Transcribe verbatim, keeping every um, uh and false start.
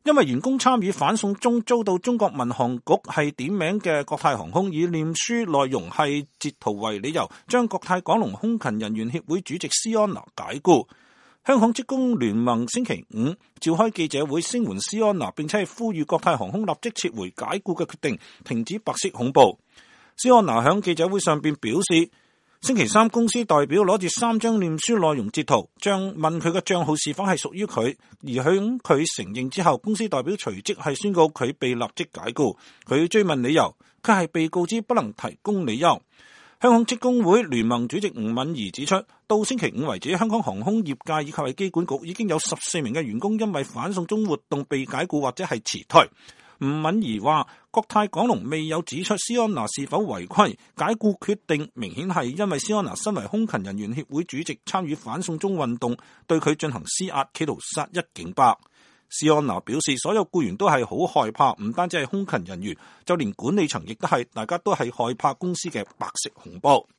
因為員工參與反送中遭到中國民航局係點名嘅國泰航空以臉書內容係截圖為理由，將國泰港龍空勤人員協會主席施安娜解僱。香港職工聯盟星期五召開記者會聲援施安娜，並且係呼籲國泰航空立即撤回解僱嘅決定，停止白色恐怖。施安娜響記者會上邊表示，星期三公司代表攞住三張臉書內容截圖，將問佢嘅賬號是否係屬於佢，而響佢承認之後，公司代表隨即係宣告佢被立即解僱。佢追問理由，佢係被告知不能提供理由。香港職工會聯盟主席吳敏儀指出，到星期五為止，香港航空業界以及係機管局已經有十四名嘅員工因為反送中活動被解僱或者係辭退。吳敏儀話，國泰港龍未有指出施安娜是否違規，解僱決定明顯係因為施安娜身為空勤人員協會主席參與反送中運動，對佢進行施壓，企圖殺一儆百。施安娜表示，所有僱員都係好害怕，唔單止係空勤人員，就連管理層亦都係，大家都係害怕公司嘅白色恐怖。